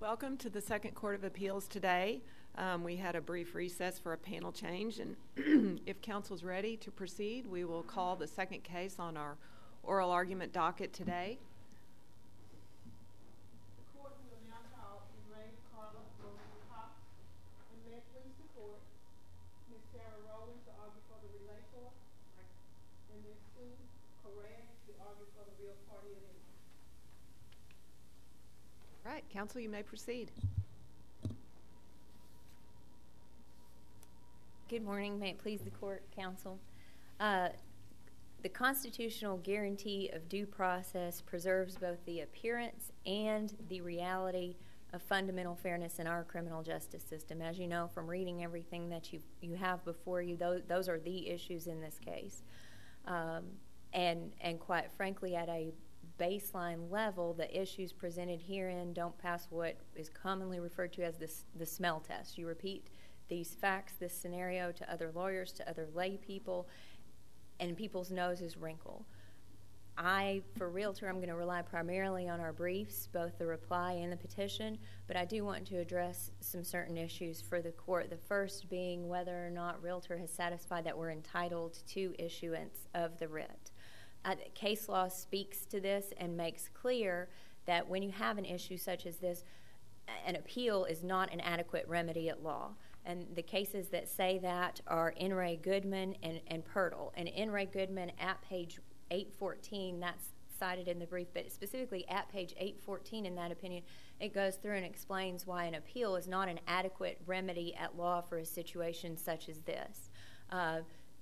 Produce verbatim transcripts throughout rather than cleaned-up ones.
Welcome to the Second Court of Appeals today. Um, we had a brief recess for a panel change, and if council's ready to proceed, we will call the second case on our oral argument docket today. The court will now call Elaine Carla Rowland-Cox, and may it please the court, Miz Sarah Rowland to argue for the relator, and Miz Sue Correa to argue for the real party of interest. All right, counsel, you may proceed. Good morning. May it please the court, counsel. Uh, the constitutional guarantee of due process preserves both the appearance and the reality of fundamental fairness in our criminal justice system. As you know from reading everything that you you have before you, those, those are the issues in this case. Um, and and quite frankly, at a baseline level, the issues presented herein don't pass what is commonly referred to as this, the smell test. You repeat these facts, this scenario to other lawyers, to other lay people, and people's noses wrinkle. I, for realtor, I'm going to rely primarily on our briefs, both the reply and the petition, but I do want to address some certain issues for the court. The first being whether or not realtor has satisfied that we're entitled to issuance of the writ. Uh, case law speaks to this and makes clear that when you have an issue such as this, an appeal is not an adequate remedy at law. And the cases that say that are In re Goodman and, and Pirtle. And In re Goodman at page eight fourteen, that's cited in the brief, but specifically at page eight fourteen in that opinion, it goes through and explains why an appeal is not an adequate remedy at law for a situation such as this. Uh,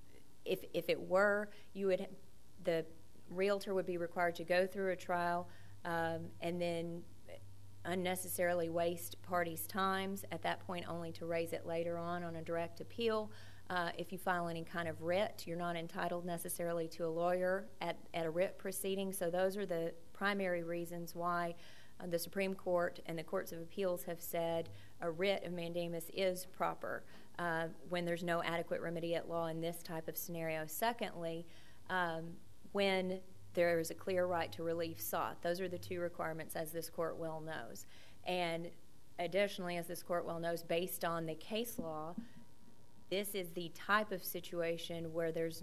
if, if it were, you would... the realtor would be required to go through a trial um, and then unnecessarily waste parties' times, at that point only to raise it later on on a direct appeal. Uh, if you file any kind of writ, you're not entitled necessarily to a lawyer at, at a writ proceeding. So those are the primary reasons why uh, the Supreme Court and the courts of appeals have said a writ of mandamus is proper uh, when there's no adequate remedy at law in this type of scenario. Secondly, um, when there is a clear right to relief sought. Those are the two requirements, as this court well knows. And additionally, as this court well knows, based on the case law, this is the type of situation where there's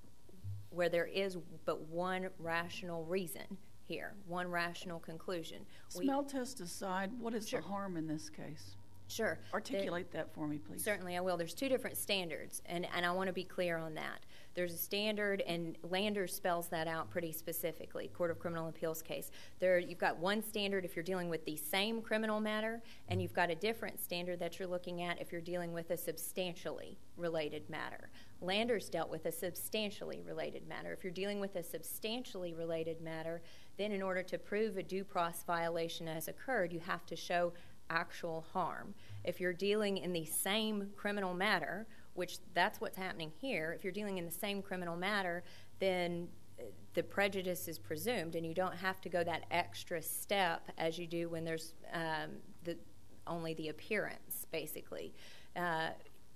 where there is but one rational reason here, one rational conclusion. Smell we, test aside, what is sure. the harm in this case? Sure. Articulate the, that for me, please. Certainly, I will. There's two different standards, and, and I want to be clear on that. There's a standard, and Landers spells that out pretty specifically, Court of Criminal Appeals case. There, you've got one standard if you're dealing with the same criminal matter, and you've got a different standard that you're looking at if you're dealing with a substantially related matter. Landers dealt with a substantially related matter. If you're dealing with a substantially related matter, then in order to prove a due process violation has occurred, you have to show actual harm. If you're dealing in the same criminal matter, which that's what's happening here, if you're dealing in the same criminal matter, then the prejudice is presumed, and you don't have to go that extra step as you do when there's um, the, only the appearance, basically, uh,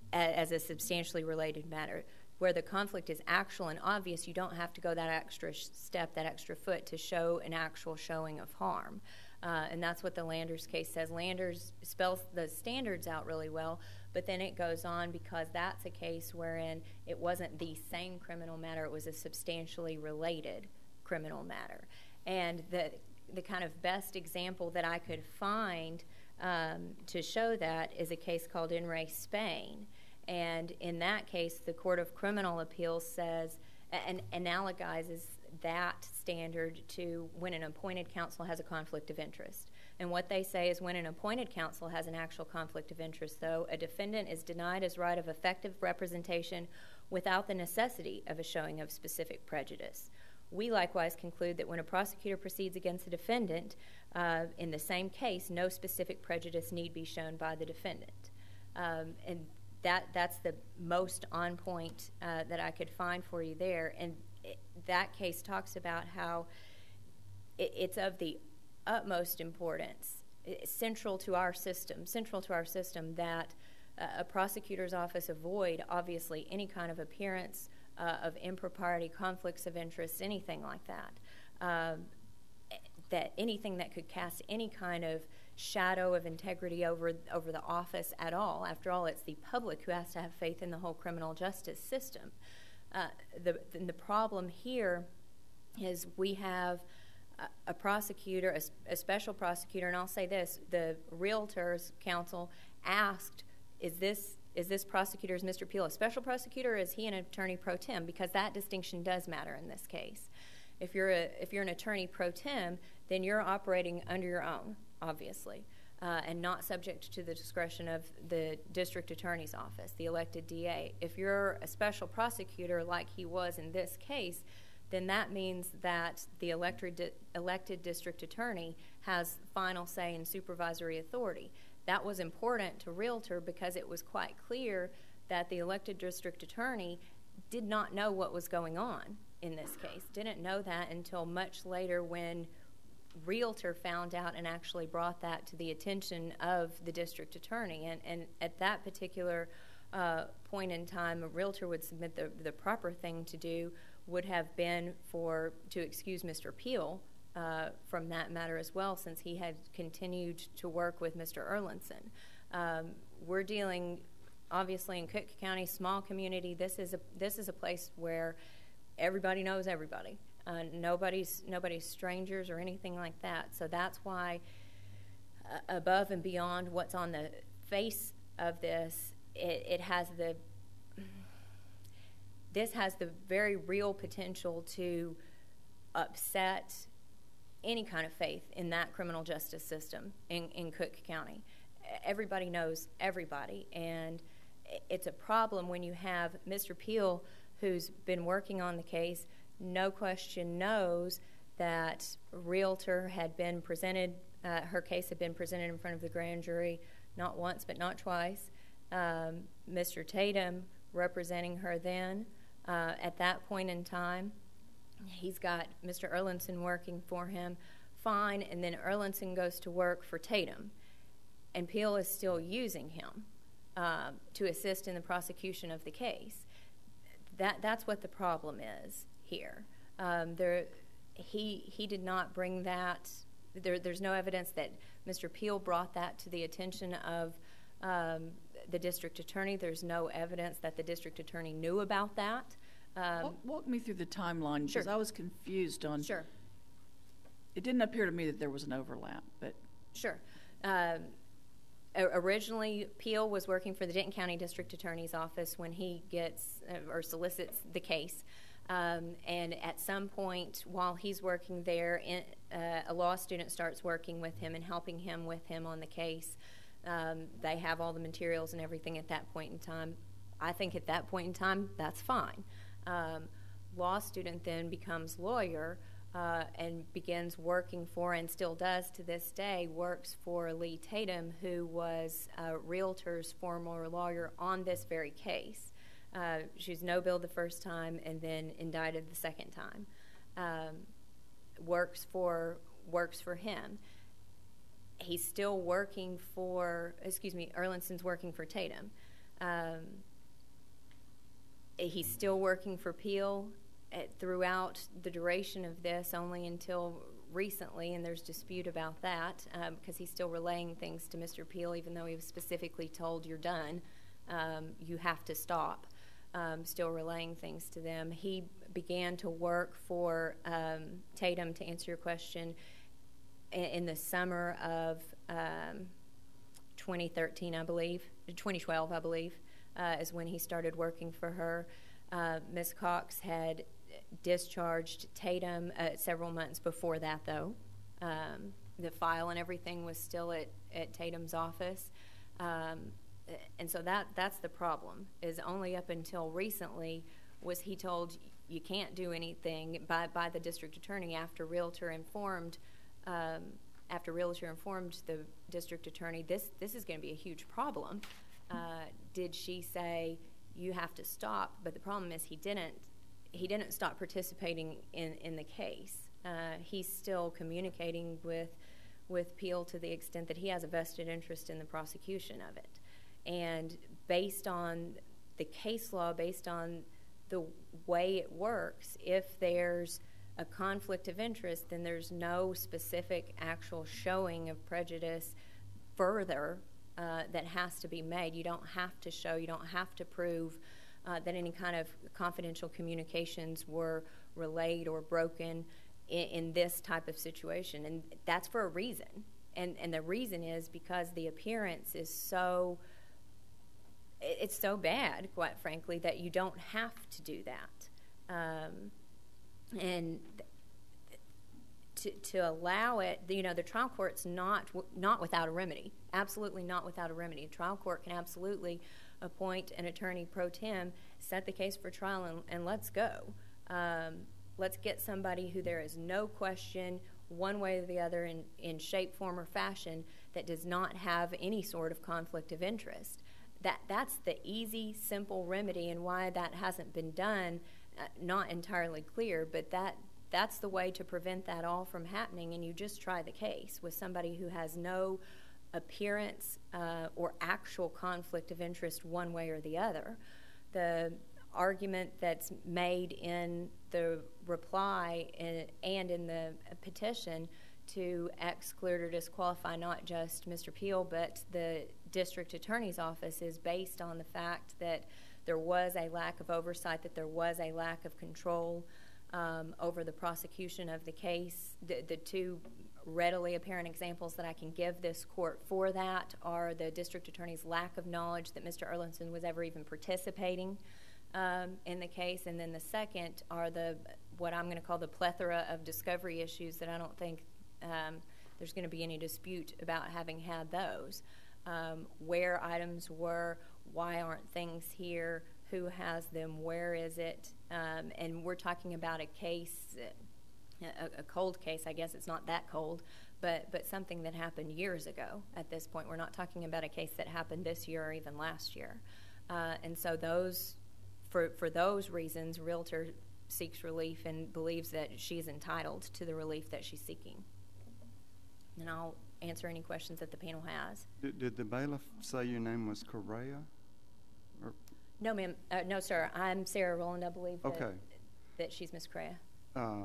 as a substantially related matter. Where the conflict is actual and obvious, you don't have to go that extra step, that extra foot to show an actual showing of harm. Uh, and that's what the Landers case says. Landers spells the standards out really well, but then it goes on because that's a case wherein it wasn't the same criminal matter, it was a substantially related criminal matter. And the the kind of best example that I could find um, to show that is a case called In re Spain. And in that case, the Court of Criminal Appeals says, and analogizes that standard to when an appointed counsel has a conflict of interest. And what they say is when an appointed counsel has an actual conflict of interest, though, a defendant is denied his right of effective representation without the necessity of a showing of specific prejudice. We likewise conclude that when a prosecutor proceeds against a defendant uh, in the same case, no specific prejudice need be shown by the defendant. Um, and that that's the most on point uh, that I could find for you there. And it, that case talks about how it, it's of the utmost importance, it's central to our system, central to our system that uh, a prosecutor's office avoid, obviously, any kind of appearance uh, of impropriety, conflicts of interest, anything like that. Um, that anything that could cast any kind of shadow of integrity over over the office at all. After all, it's the public who has to have faith in the whole criminal justice system. Uh, the the problem here is we have a, a prosecutor, a, a special prosecutor, and I'll say this: the Realtors Council asked, "Is this is this prosecutor, is Mister Peel a special prosecutor, or is he an attorney pro tem?" Because that distinction does matter in this case. If you're a if you're an attorney pro tem, then you're operating under your own, obviously, uh, and not subject to the discretion of the district attorney's office, the elected D A. If you're a special prosecutor like he was in this case, then that means that the elected, di- elected district attorney has final say and supervisory authority. That was important to Realtor because it was quite clear that the elected district attorney did not know what was going on in this case, didn't know that until much later when Realtor found out and actually brought that to the attention of the district attorney. And, and at that particular uh, point in time, a Realtor would submit the, the proper thing to do would have been for to excuse Mister Peel uh, from that matter as well, since he had continued to work with Mister Erlinson. Um, we're dealing, obviously, in Cook County, small community. This is a this is a place where everybody knows everybody. Uh, nobody's nobody's strangers or anything like that. So that's why, uh, above and beyond what's on the face of this, it, it has the this has the very real potential to upset any kind of faith in that criminal justice system in, in Cook County. Everybody knows everybody, and it's a problem when you have Mister Peel, who's been working on the case, no question knows that Realtor had been presented, uh, her case had been presented in front of the grand jury not once but not twice. Um, Mister Tatum representing her then uh, at that point in time. He's got Mister Erlinson working for him fine, and then Erlinson goes to work for Tatum, and Peel is still using him uh, to assist in the prosecution of the case. That that's what the problem is here. Um, there, he he did not bring that. There, there's no evidence that Mister Peel brought that to the attention of um, the district attorney. There's no evidence that the district attorney knew about that. Um, walk, walk me through the timeline, because sure. I was confused on. Sure. It didn't appear to me that there was an overlap, but Sure. Um, Originally, Peel was working for the Denton County District Attorney's Office when he gets uh, or solicits the case. Um, and at some point while he's working there, in, uh, a law student starts working with him and helping him with him on the case. Um, they have all the materials and everything at that point in time. I think at that point in time, that's fine. Um, law student then becomes lawyer. Uh, and begins working for, and still does to this day, works for Lee Tatum, who was uh, Realtor's former lawyer on this very case. Uh, she was no bill the first time and then indicted the second time. Um, works for works for him. He's still working for, excuse me, Erlinson's working for Tatum. Um, he's still working for Peel throughout the duration of this, only until recently, and there's dispute about that, um, because he's still relaying things to Mister Peel, even though he was specifically told, you're done, um, you have to stop, um, still relaying things to them. He began to work for um, Tatum, to answer your question, in, in the summer of um, twenty thirteen, I believe, twenty twelve, I believe, uh, is when he started working for her. Uh, Miz Cox had discharged Tatum uh, several months before that, though. Um, the file and everything was still at, at Tatum's office. Um, and so that that's the problem, is only up until recently was he told you can't do anything by, by the district attorney after Realtor informed um, after Realtor informed the district attorney this, this is going to be a huge problem. Uh, did she say, you have to stop? But the problem is he didn't he didn't stop participating in, in the case. Uh, he's still communicating with with Peel to the extent that he has a vested interest in the prosecution of it. And based on the case law, based on the way it works, if there's a conflict of interest, then there's no specific actual showing of prejudice further uh, that has to be made. You don't have to show, you don't have to prove uh, that any kind of confidential communications were relayed or broken in, in this type of situation. And that's for a reason. And, and the reason is because the appearance is so, it's so bad, quite frankly, that you don't have to do that. Um, and to, to allow it, you know, the trial court's not not without a remedy. Absolutely not without a remedy. The trial court can absolutely appoint an attorney pro tem, set the case for trial, and, and let's go. Um, let's get somebody who there is no question one way or the other in, in shape, form, or fashion that does not have any sort of conflict of interest. That That's the easy, simple remedy, and why that hasn't been done, uh, not entirely clear, but that that's the way to prevent that all from happening, and you just try the case with somebody who has no appearance uh, or actual conflict of interest one way or the other. The argument that's made in the reply and in the petition to exclude or disqualify not just Mister Peel but the district attorney's office is based on the fact that there was a lack of oversight, that there was a lack of control um, over the prosecution of the case. The, the two readily apparent examples that I can give this court for that are the district attorney's lack of knowledge that Mister Erlandson was ever even participating um, in the case, and then the second are the what I'm going to call the plethora of discovery issues that I don't think um, there's going to be any dispute about having had those. Um, where items were, why aren't things here, who has them, where is it, um, and we're talking about a case, a, a cold case. I guess it's not that cold, but but something that happened years ago at this point. We're not talking about a case that happened this year or even last year. Uh, and so those, for, for those reasons, Realtor seeks relief and believes that she's entitled to the relief that she's seeking. And I'll answer any questions that the panel has. Did, did the bailiff say your name was Correa? Or? No, ma'am. Uh, no, sir. I'm Sarah Rowland. I believe that, Okay. that she's Miss Correa. Uh,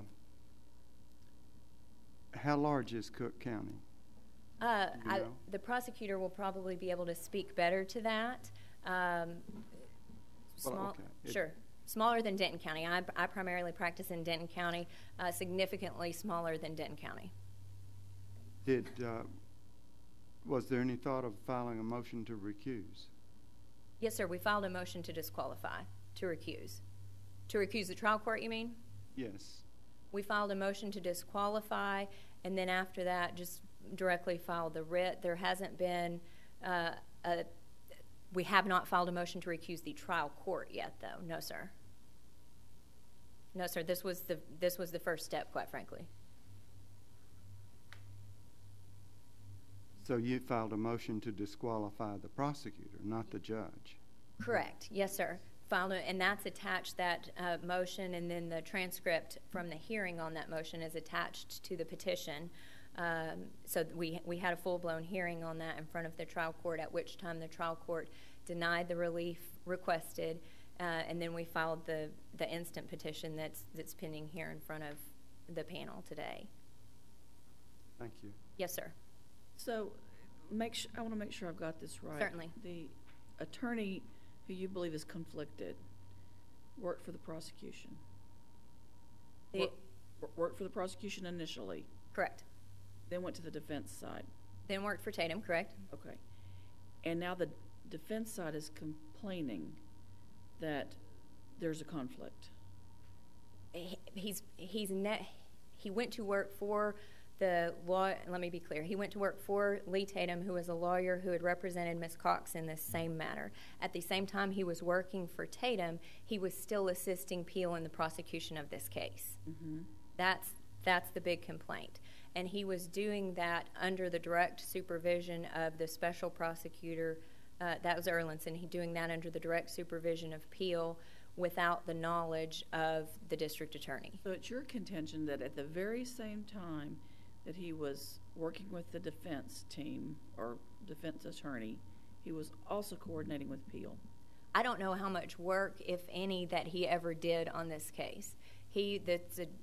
how large is Cook County? Uh, You I, know? the prosecutor will probably be able to speak better to that. Um, Well, small, okay. It- sure. Smaller than Denton County. I, I primarily practice in Denton County, uh, significantly smaller than Denton County. Did uh, was there any thought of filing a motion to recuse? Yes, sir. We filed a motion to disqualify, to recuse. To recuse the trial court, you mean? Yes. We filed a motion to disqualify, and then after that, just directly filed the writ. There hasn't been uh, a we have not filed a motion to recuse the trial court yet, though. No, sir. No, sir. This was the this was the first step, quite frankly. So you filed a motion to disqualify the prosecutor, not the judge? Correct. Yes, sir. Filed a, and that's attached, that uh, motion, and then the transcript from the hearing on that motion is attached to the petition. Um, so we we had a full-blown hearing on that in front of the trial court, at which time the trial court denied the relief requested, uh, and then we filed the, the instant petition that's that's pending here in front of the panel today. Thank you. Yes, sir. So, make sure, I want to make sure I've got this right. Certainly. The attorney who you believe is conflicted worked for the prosecution. The, Wor- worked for the prosecution initially, correct. then went to the defense side. Then worked for Tatum, correct. Okay. And now the defense side is complaining that there's a conflict. He, he's he's ne- he went to work for the law. Let me be clear. He went to work for Lee Tatum, who was a lawyer who had represented Miz Cox in this same matter. At the same time he was working for Tatum, he was still assisting Peel in the prosecution of this case. Mm-hmm. That's that's the big complaint. And he was doing that under the direct supervision of the special prosecutor. Uh, that was Erlandson. He doing that under the direct supervision of Peel, without the knowledge of the district attorney. So it's your contention that at the very same time that he was working with the defense team or defense attorney, he was also coordinating with Peel. I don't know how much work, if any, that he ever did on this case. He, that's a,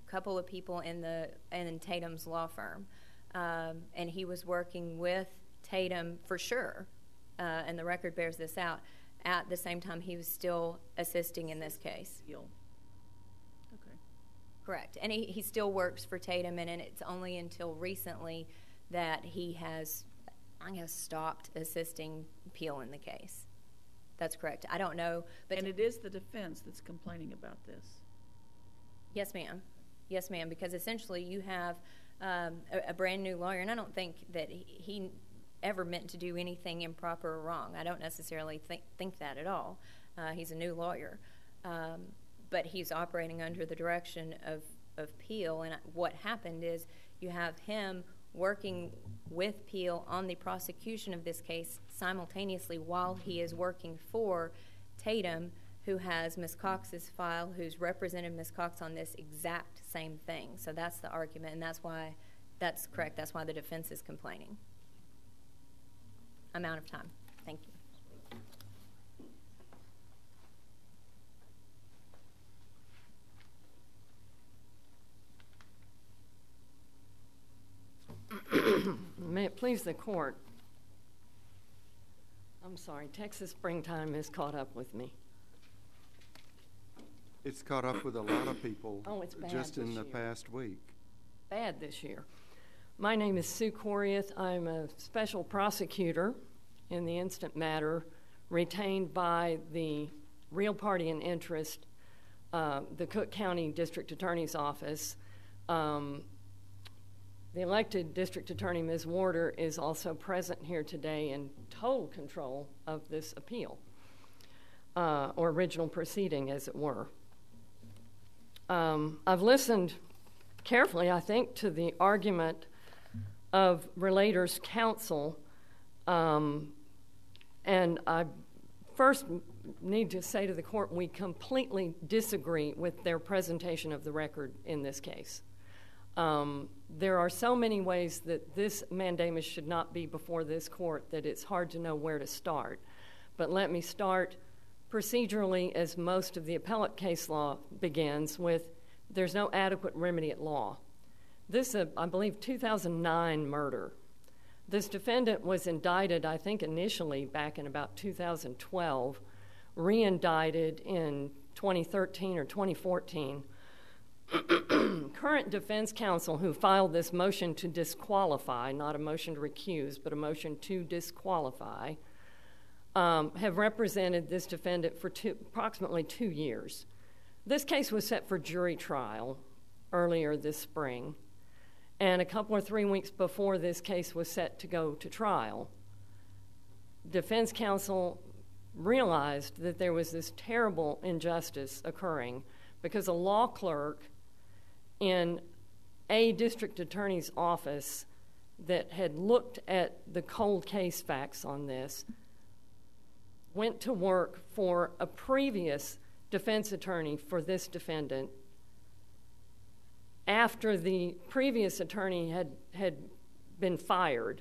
couple of people in the in Tatum's law firm, um, and he was working with Tatum for sure, uh, and the record bears this out. At the same time, he was still assisting in this case. Deal. Okay. Correct, and he, he still works for Tatum, and, and it's only until recently that he has, I guess, stopped assisting Peel in the case. That's correct. I don't know, but And it is the defense that's complaining about this. yes, ma'am. Yes, ma'am. Because essentially, you have um, a, a brand new lawyer, and I don't think that he, he ever meant to do anything improper or wrong. I don't necessarily think think that at all. Uh, he's a new lawyer, um, but he's operating under the direction of of Peel. And what happened is you have him working with Peel on the prosecution of this case simultaneously while he is working for Tatum, who has Miz Cox's file, who's represented Miz Cox on this exact same thing. So that's the argument, and that's why, that's correct, that's why the defense is complaining. I'm out of time. Thank you. May it please the court. I'm sorry, Texas springtime has caught up with me. It's caught up with a lot of people. Oh, it's bad just in this the year. past week. Bad this year. My name is Sue Coriath. I'm a special prosecutor in the instant matter retained by the real party in interest, uh, the Cook County District Attorney's Office. Um, the elected District Attorney, Miz Warder, is also present here today in total control of this appeal, uh, or original proceeding, as it were. Um, I've listened carefully, I think, to the argument of Relators Counsel, um, and I first need to say to the court we completely disagree with their presentation of the record in this case. Um, there are so many ways that this mandamus should not be before this court that it's hard to know where to start. But let me start procedurally, as most of the appellate case law begins, with there's no adequate remedy at law. This, uh, I believe, two thousand nine murder. This defendant was indicted, I think, initially back in about two thousand twelve, re-indicted in twenty thirteen or twenty fourteen. Current defense counsel who filed this motion to disqualify, not a motion to recuse, but a motion to disqualify, um, have represented this defendant for two, approximately two years. This case was set for jury trial earlier this spring, and a couple or three weeks before this case was set to go to trial, defense counsel realized that there was this terrible injustice occurring because a law clerk in a district attorney's office that had looked at the cold case facts on this went to work for a previous defense attorney for this defendant after the previous attorney had, had been fired,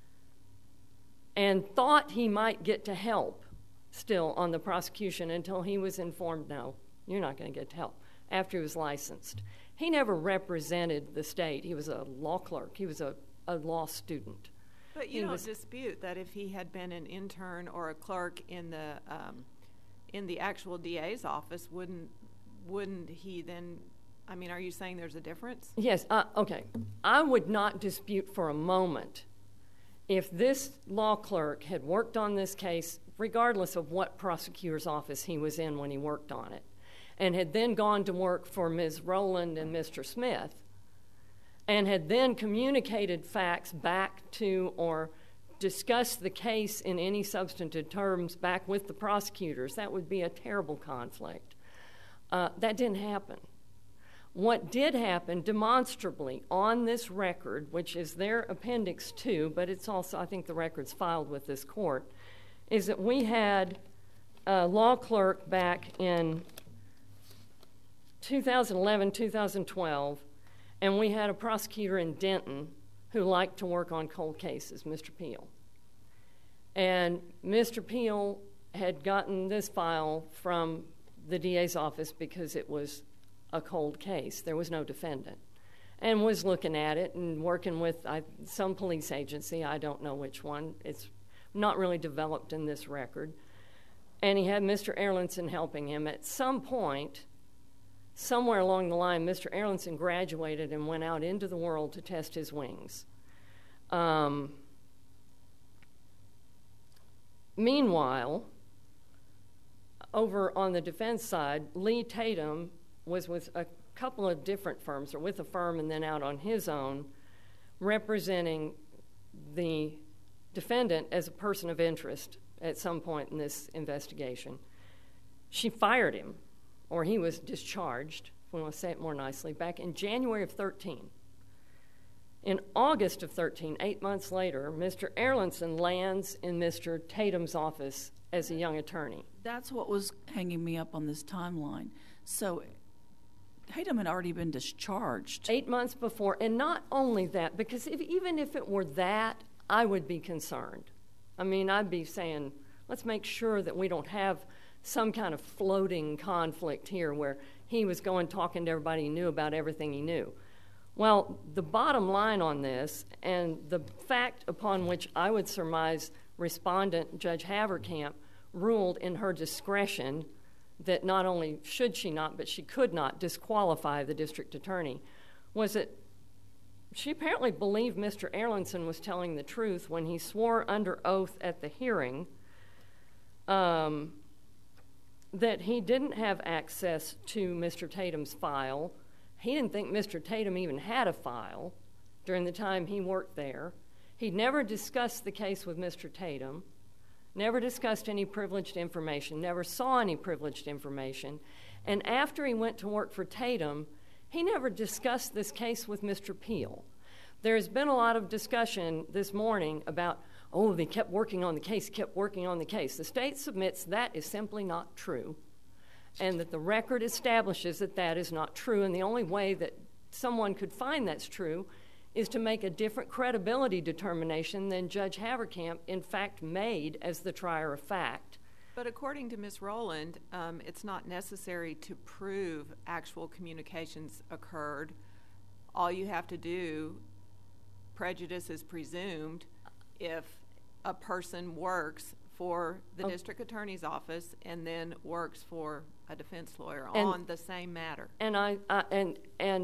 and thought he might get to help still on the prosecution until he was informed, no, you're not going to get to help, after he was licensed. He never represented the state. He was a law clerk. He was a, a law student. But you He don't was- dispute that if he had been an intern or a clerk in the um, in the actual D A's office, wouldn't wouldn't he then? I mean, are you saying there's a difference? Yes, uh, okay. I would not dispute for a moment if this law clerk had worked on this case, regardless of what prosecutor's office he was in when he worked on it, and had then gone to work for Miz Rowland and Mister Smith, and had then communicated facts back to or discussed the case in any substantive terms back with the prosecutors. That would be a terrible conflict. Uh, that didn't happen. What did happen demonstrably on this record, which is their appendix two, but it's also, I think the record's filed with this court, is that we had a law clerk back in two thousand eleven, two thousand twelve, and we had a prosecutor in Denton who liked to work on cold cases, Mister Peel. And Mister Peel had gotten this file from the D A's office because it was a cold case. There was no defendant. And was looking at it and working with I, some police agency. I don't know which one. It's not really developed in this record. And he had Mister Erlandson helping him. At some point, somewhere along the line, Mister Erlandson graduated and went out into the world to test his wings. Um, meanwhile, over on the defense side, Lee Tatum was with a couple of different firms, or with a firm and then out on his own, representing the defendant as a person of interest at some point in this investigation. She fired him, or he was discharged, if we want to say it more nicely, back in January of thirteen. In August of thirteen, eight months later, Mister Erlandson lands in Mister Tatum's office as a young attorney. That's what was hanging me up on this timeline. So Tatum had already been discharged. Eight months before, and not only that, because if, even if it were that, I would be concerned. I mean, I'd be saying, let's make sure that we don't have some kind of floating conflict here where he was going talking to everybody he knew about everything he knew. Well, the bottom line on this, and the fact upon which I would surmise respondent Judge Haverkamp ruled in her discretion that not only should she not, but she could not disqualify the district attorney, was that she apparently believed Mister Erlandson was telling the truth when he swore under oath at the hearing um, that he didn't have access to Mister Tatum's file. He didn't think Mister Tatum even had a file during the time he worked there. He'd never discussed the case with Mister Tatum, never discussed any privileged information, never saw any privileged information. And after he went to work for Tatum, he never discussed this case with Mister Peel. There's been a lot of discussion this morning about, oh, they kept working on the case, kept working on the case. The state submits that is simply not true, and that the record establishes that that is not true, and the only way that someone could find that's true is to make a different credibility determination than Judge Haverkamp in fact made as the trier of fact. But according to Miz Rowland, um, it's not necessary to prove actual communications occurred. All you have to do, prejudice is presumed if a person works for the Oh. district attorney's office and then works for a defense lawyer And- on the same matter. And I, I and and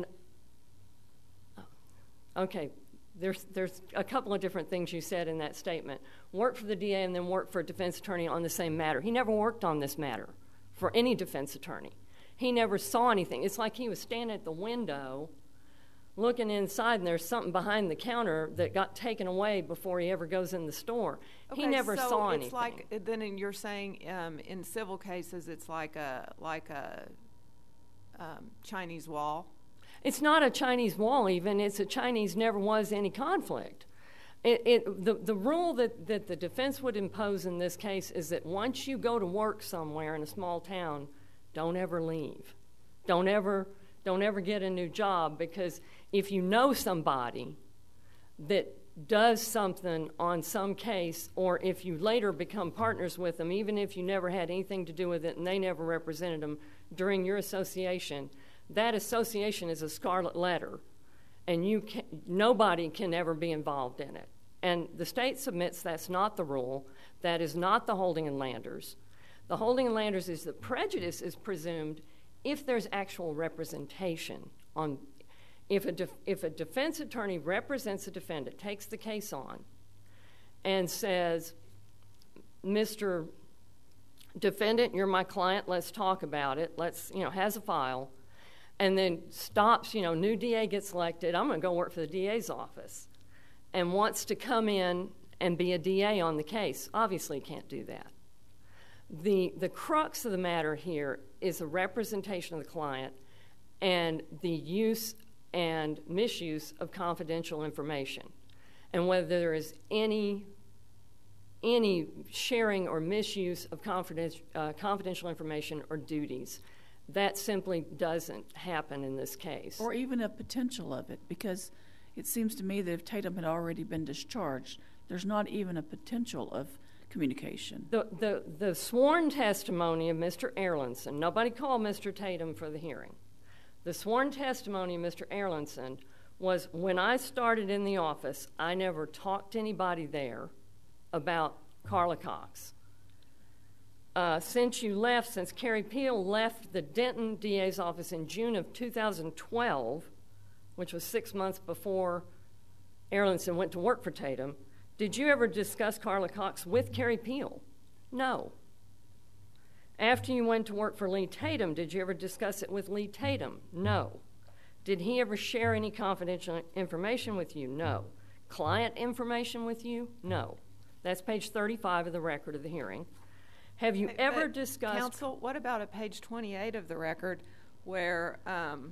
okay, there's there's a couple of different things you said in that statement. Work for the D A and then work for a defense attorney on the same matter. He never worked on this matter for any defense attorney. He never saw anything. It's like he was standing at the window looking inside, and there's something behind the counter that got taken away before he ever goes in the store. Okay, he never so saw it's anything. like then in, you're saying um, in civil cases it's like a like a um, Chinese wall. It's not a Chinese wall even. It's a Chinese never was any conflict. It, it, the, the rule that, that the defense would impose in this case is that once you go to work somewhere in a small town, don't ever leave. Don't ever, don't ever get a new job, because if you know somebody that does something on some case, or if you later become partners with them, even if you never had anything to do with it and they never represented them during your association, that association is a scarlet letter, and you can, nobody can ever be involved in it. And the state submits that's not the rule. That is not the holding in Landers. The holding in Landers is that prejudice is presumed if there's actual representation. On, if a def, if a defense attorney represents a defendant, takes the case on, and says, Mister Defendant, you're my client, let's talk about it, let's, you know, has a file, and then stops, you know, new D A gets elected, I'm going to go work for the D A's office, and wants to come in and be a D A on the case. Obviously can't do that. The, the crux of the matter here is the representation of the client and the use and misuse of confidential information, and whether there is any any sharing or misuse of confidential, uh, confidential information or duties. That simply doesn't happen in this case. Or even a potential of it, because it seems to me that if Tatum had already been discharged, there's not even a potential of communication. The, the, the sworn testimony of Mister Erlandson, nobody called Mister Tatum for the hearing. The sworn testimony of Mister Erlandson was, when I started in the office, I never talked to anybody there about Carla Cox. Uh, since you left, since Carrie Peel left the Denton D A's office in June of two thousand twelve, which was six months before Erlandson went to work for Tatum, did you ever discuss Carla Cox with Carrie Peel? No. After you went to work for Lee Tatum, did you ever discuss it with Lee Tatum? No. Did he ever share any confidential information with you? No. Client information with you? No. That's page thirty-five of the record of the hearing. Have you Hey, ever but, discussed... Counsel, what about at page twenty-eight of the record where um,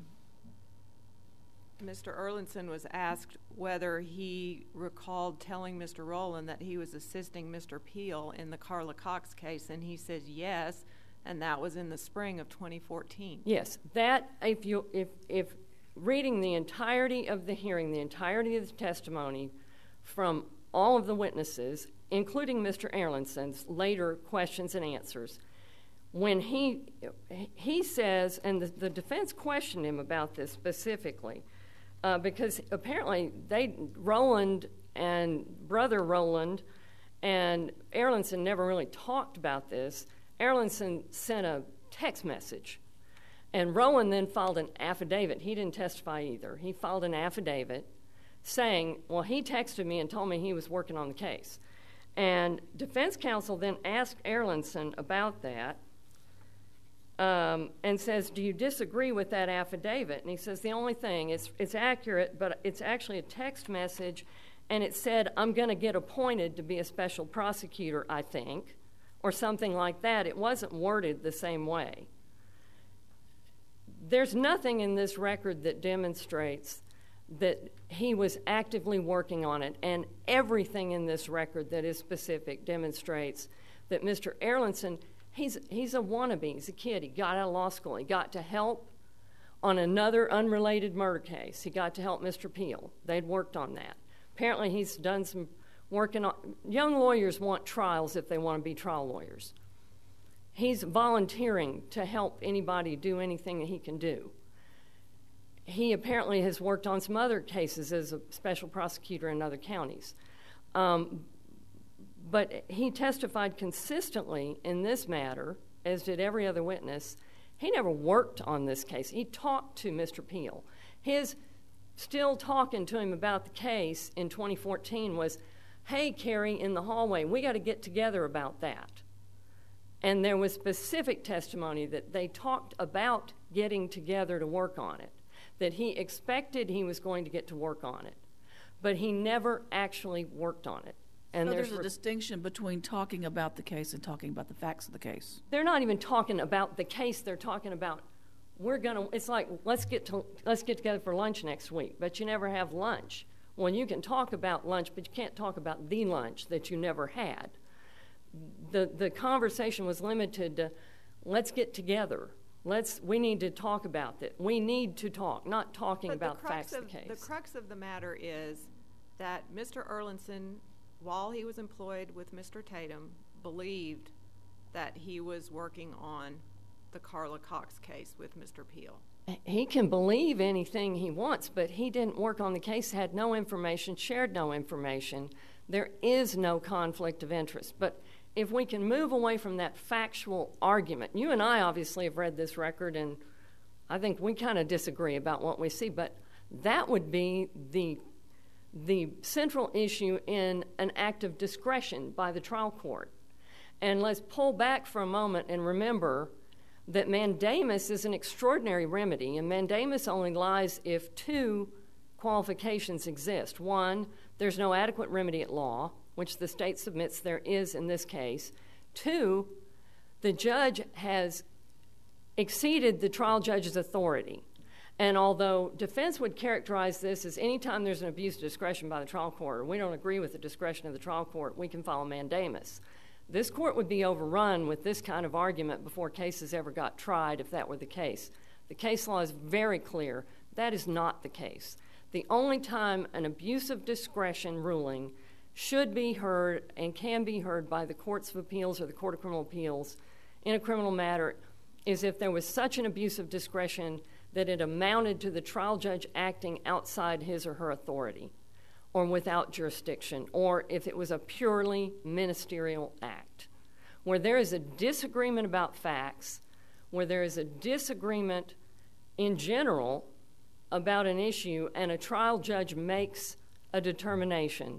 Mister Erlandson was asked whether he recalled telling Mister Rowland that he was assisting Mister Peel in the Carla Cox case, and he says yes, and that was in the spring of twenty fourteen. Yes, that, if you, if, if reading the entirety of the hearing, the entirety of the testimony from all of the witnesses, including Mister Erlandson's later questions and answers, when he he says, and the, the defense questioned him about this specifically, uh, because apparently they, Rowland and brother Rowland and Erlandson never really talked about this. Erlandson sent a text message, and Rowland then filed an affidavit. He didn't testify either. He filed an affidavit saying, well, he texted me and told me he was working on the case. And defense counsel then asked Erlandson about that um, and says, do you disagree with that affidavit? And he says, the only thing, it's, it's accurate, but it's actually a text message, and it said, I'm going to get appointed to be a special prosecutor, I think, or something like that. It wasn't worded the same way. There's nothing in this record that demonstrates that he was actively working on it, and everything in this record that is specific demonstrates that Mister Erlandson, he's, he's a wannabe. He's a kid. He got out of law school. He got to help on another unrelated murder case. He got to help Mister Peel. They'd worked on that. Apparently he's done some working on... Young lawyers want trials if they want to be trial lawyers. He's volunteering to help anybody do anything that he can do. He apparently has worked on some other cases as a special prosecutor in other counties. Um, but he testified consistently in this matter, as did every other witness. He never worked on this case. He talked to Mister Peel. His still talking to him about the case in twenty fourteen was, hey, Carrie, in the hallway, we got to get together about that. And there was specific testimony that they talked about getting together to work on it, that he expected he was going to get to work on it, but he never actually worked on it. And so there's, there's a re- distinction between talking about the case and talking about the facts of the case. They're not even talking about the case. They're talking about, we're going to, it's like, let's get to, let's get together for lunch next week, but you never have lunch. Well, you can talk about lunch, but you can't talk about the lunch that you never had. The, the conversation was limited to, let's get together. Let's. We need to talk about that. We need to talk, not talking But about the the facts crux of the case. The crux of the matter is that Mister Erlandson, while he was employed with Mister Tatum, believed that he was working on the Carla Cox case with Mister Peel. He can believe anything he wants, but he didn't work on the case, had no information, shared no information. There is no conflict of interest. But if we can move away from that factual argument, you and I obviously have read this record, and I think we kind of disagree about what we see, but that would be the, the central issue in an act of discretion by the trial court. And let's pull back for a moment and remember that mandamus is an extraordinary remedy, and mandamus only lies if two qualifications exist. One, there's no adequate remedy at law, which the state submits there is in this case. Two, the judge has exceeded the trial judge's authority. And although defense would characterize this as any time there's an abuse of discretion by the trial court, or we don't agree with the discretion of the trial court, we can file a mandamus. This court would be overrun with this kind of argument before cases ever got tried if that were the case. The case law is very clear. That is not the case. The only time an abuse of discretion ruling should be heard and can be heard by the courts of appeals or the Court of Criminal Appeals in a criminal matter is if there was such an abuse of discretion that it amounted to the trial judge acting outside his or her authority or without jurisdiction, or if it was a purely ministerial act. Where there is a disagreement about facts, where there is a disagreement in general about an issue, and a trial judge makes a determination,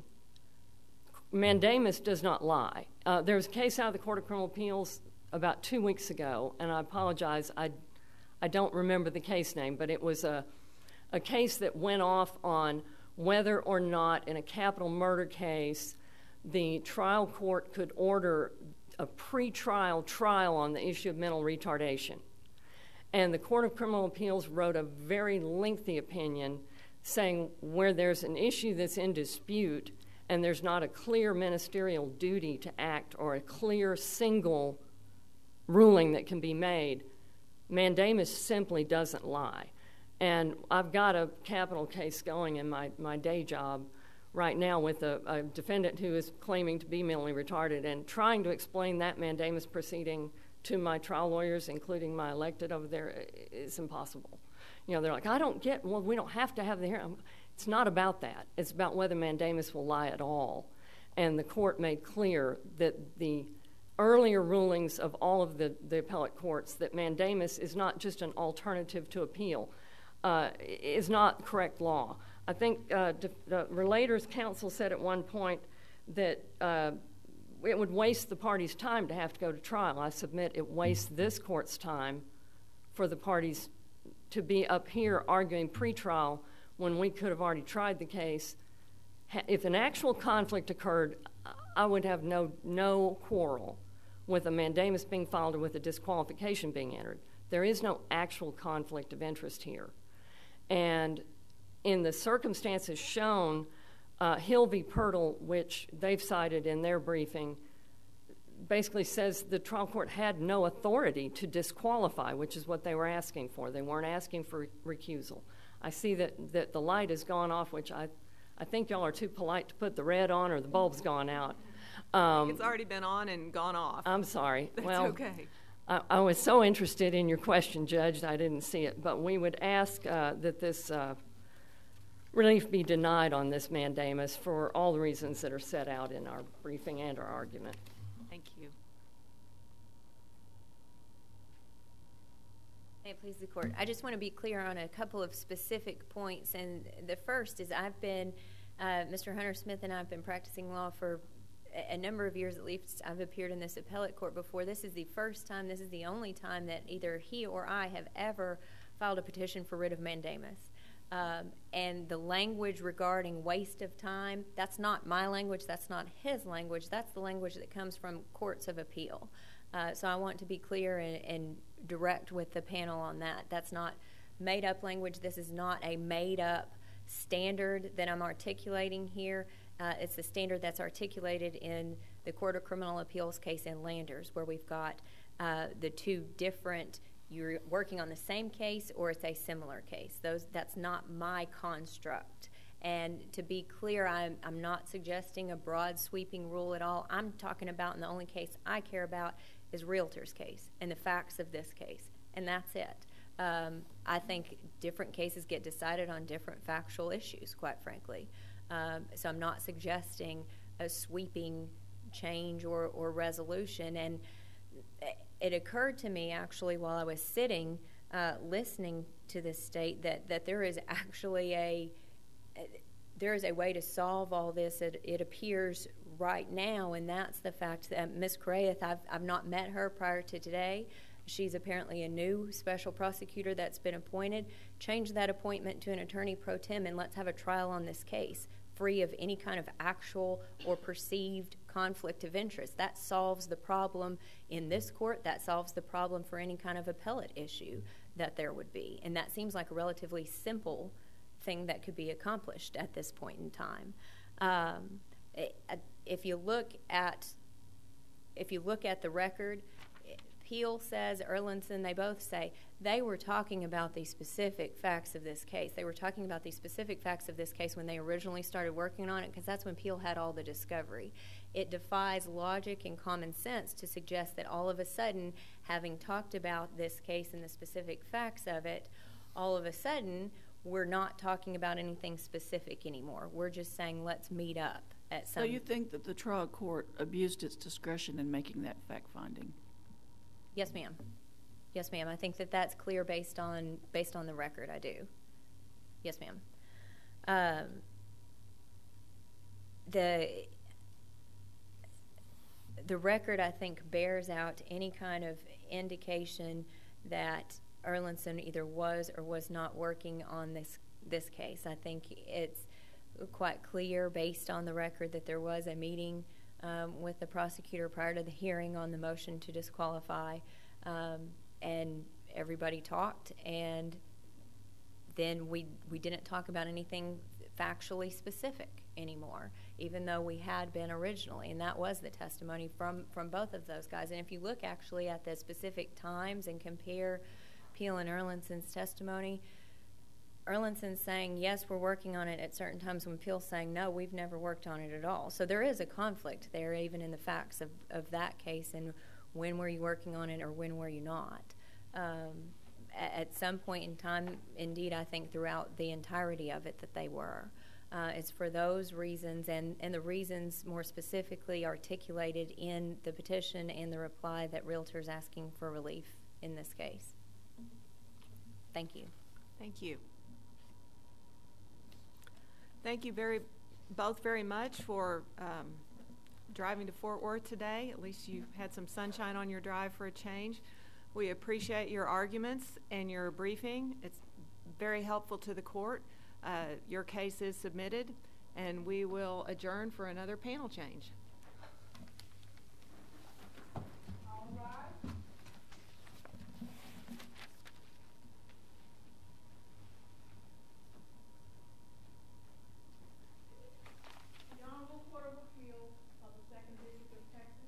mandamus does not lie. Uh, there was a case out of the Court of Criminal Appeals about two weeks ago, and I apologize, I, I don't remember the case name, but it was a, a case that went off on whether or not in a capital murder case the trial court could order a pre-trial trial on the issue of mental retardation. And the Court of Criminal Appeals wrote a very lengthy opinion saying where there's an issue that's in dispute and there's not a clear ministerial duty to act or a clear single ruling that can be made, mandamus simply doesn't lie. And I've got a capital case going in my, my day job right now with a, a defendant who is claiming to be mentally retarded, and trying to explain that mandamus proceeding to my trial lawyers, including my elected over there, is impossible. You know, they're like, I don't get, well, we don't have to have the hearing. It's not about that. It's about whether mandamus will lie at all. And the court made clear that the earlier rulings of all of the, the appellate courts that mandamus is not just an alternative to appeal, uh, is not correct law. I think uh, the Relators Council said at one point that uh, it would waste the parties' time to have to go to trial. I submit it wastes this court's time for the parties to be up here arguing pretrial when we could have already tried the case. If an actual conflict occurred, I would have no, no quarrel with a mandamus being filed or with a disqualification being entered. There is no actual conflict of interest here. And in the circumstances shown, uh, Hill v. Pirtle, which they've cited in their briefing, basically says the trial court had no authority to disqualify, which is what they were asking for. They weren't asking for recusal. I see that, that the light has gone off, which I, I think y'all are too polite to put the red on, or the bulb's gone out. Um, It's already been on and gone off. I'm sorry. That's well, okay. I, I was so interested in your question, Judge, I didn't see it. But we would ask uh, that this uh, relief be denied on this mandamus for all the reasons that are set out in our briefing and our argument. Thank you. May it please the court. I just want to be clear on a couple of specific points. And the first is I've been, uh, Mister Hunter Smith and I have been practicing law for a, a number of years at least. I've appeared in this appellate court before. This is the first time, this is the only time that either he or I have ever filed a petition for writ of mandamus. Um, and the language regarding waste of time, that's not my language, that's not his language, that's the language that comes from courts of appeal. Uh, so I want to be clear and, and direct with the panel on that. That's not made up language. This is not a made up standard that I'm articulating here. Uh, it's the standard that's articulated in the Court of Criminal Appeals case in Landers, where we've got uh, the two different, you're working on the same case or it's a similar case. Those, that's not my construct. And to be clear, I'm, I'm not suggesting a broad sweeping rule at all. I'm talking about, and the only case I care about is Realtor's case and the facts of this case, and that's it. Um, I think different cases get decided on different factual issues, quite frankly. Um, so I'm not suggesting a sweeping change or, or resolution. And it occurred to me, actually, while I was sitting uh, listening to this state, that, that there is actually a there is a way to solve all this. It, it appears right now, and that's the fact that Miz Correath, I've, I've not met her prior to today. She's apparently a new special prosecutor that's been appointed. Change that appointment to an attorney pro tem and let's have a trial on this case, free of any kind of actual or perceived conflict of interest. That solves the problem in this court. That solves the problem for any kind of appellate issue that there would be. And that seems like a relatively simple thing that could be accomplished at this point in time. Um, if you look at if you look at the record, Peel says, Erlandson, they both say they were talking about the specific facts of this case. They were talking about the specific facts of this case when they originally started working on it, because that's when Peel had all the discovery. It defies logic and common sense to suggest that all of a sudden, having talked about this case and the specific facts of it, all of a sudden, we're not talking about anything specific anymore. We're just saying, let's meet up at some. So you think that the trial court abused its discretion in making that fact finding? Yes, ma'am. Yes, ma'am. I think that that's clear based on based on the record. I do. Yes, ma'am. Um, the the record, I think, bears out any kind of indication that Erlandson either was or was not working on this this case. I think it's quite clear based on the record that there was a meeting um, with the prosecutor prior to the hearing on the motion to disqualify, um, and everybody talked, and then we we didn't talk about anything factually specific anymore, even though we had been originally, and that was the testimony from, from both of those guys. And if you look actually at the specific times and compare Peel and Erlandson's testimony, Erlandson's saying, yes, we're working on it at certain times, when Peel's saying, no, we've never worked on it at all. So there is a conflict there, even in the facts of, of that case, and when were you working on it or when were you not. Um, at, at some point in time, indeed, I think throughout the entirety of it that they were. Uh, it's for those reasons, and, and the reasons more specifically articulated in the petition and the reply, that Realtor's asking for relief in this case. Thank you. Thank you. Thank you very, both very much for um, driving to Fort Worth today. At least you had some sunshine on your drive for a change. We appreciate your arguments and your briefing. It's very helpful to the court. Uh, your case is submitted, and we will adjourn for another panel change. All rise. The Honorable Court of Appeals of the Second District of Texas